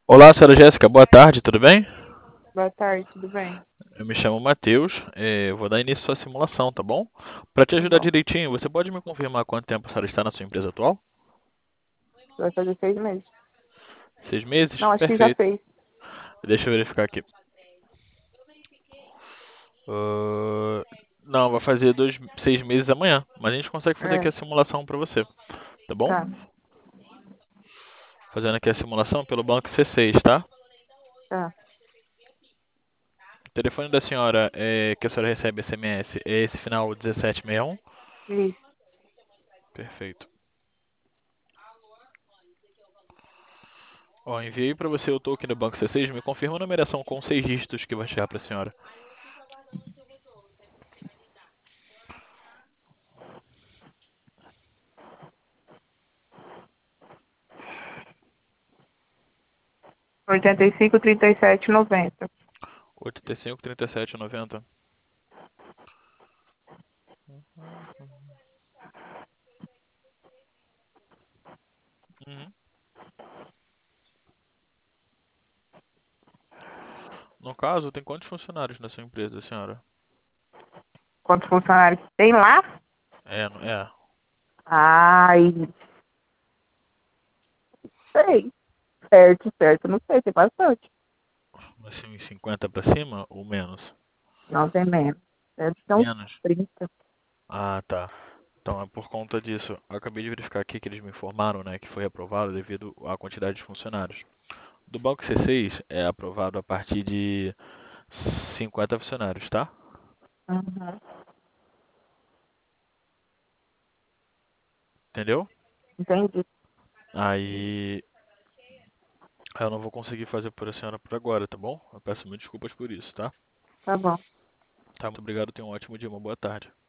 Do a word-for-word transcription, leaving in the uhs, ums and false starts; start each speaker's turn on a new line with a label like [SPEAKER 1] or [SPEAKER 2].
[SPEAKER 1] Olá, senhora Jéssica, boa tarde, tudo bem?
[SPEAKER 2] Boa tarde, tudo bem?
[SPEAKER 1] Eu me chamo Matheus, eh, eu vou dar início à sua simulação, tá bom? Para te
[SPEAKER 2] Tá
[SPEAKER 1] ajudar
[SPEAKER 2] bom.
[SPEAKER 1] direitinho, você pode me confirmar quanto tempo a senhora está na sua empresa atual?
[SPEAKER 2] Vai fazer seis meses.
[SPEAKER 1] Seis meses?
[SPEAKER 2] Não, acho que já
[SPEAKER 1] Perfeito.
[SPEAKER 2] fez.
[SPEAKER 1] Deixa eu verificar aqui. Ah, não, vai fazer dois, seis meses amanhã, mas a gente consegue fazer aqui
[SPEAKER 2] É,
[SPEAKER 1] a simulação para você, tá bom?
[SPEAKER 2] tá,
[SPEAKER 1] Fazendo aqui a simulação pelo banco C seis, tá?
[SPEAKER 2] tá.
[SPEAKER 1] O telefone da senhora é, que a senhora recebe S M S é esse final dezessete sessenta e um?
[SPEAKER 2] Isso.
[SPEAKER 1] Perfeito. Ó, enviei para você o token do Banco C seis. Me confirma a numeração com seis dígitos que vai chegar para a senhora.
[SPEAKER 2] oitenta e cinco, trinta e sete, noventa.
[SPEAKER 1] oitenta e cinco, trinta e sete, noventa. Uhum. No caso, tem quantos funcionários na sua empresa, senhora?
[SPEAKER 2] Quantos funcionários tem lá?
[SPEAKER 1] É, não- é.
[SPEAKER 2] Ai, sei. Certo, certo, não sei, tem bastante.
[SPEAKER 1] Assim, uns cinquenta para cima ou menos?
[SPEAKER 2] Não, tem menos. Deve ter uns
[SPEAKER 1] Menos?
[SPEAKER 2] trinta.
[SPEAKER 1] Ah, tá. Então é por conta disso. Eu acabei de verificar aqui que eles me informaram, né, que foi aprovado devido à quantidade de funcionários. Do Banco C seis é aprovado a partir de cinquenta funcionários, tá?
[SPEAKER 2] Uhum.
[SPEAKER 1] Entendeu?
[SPEAKER 2] Entendi.
[SPEAKER 1] Aí eu não vou conseguir fazer por a senhora por agora, tá bom? Eu peço mil desculpas por isso, tá?
[SPEAKER 2] Tá bom.
[SPEAKER 1] Tá, muito obrigado, tenha um ótimo dia, uma boa tarde.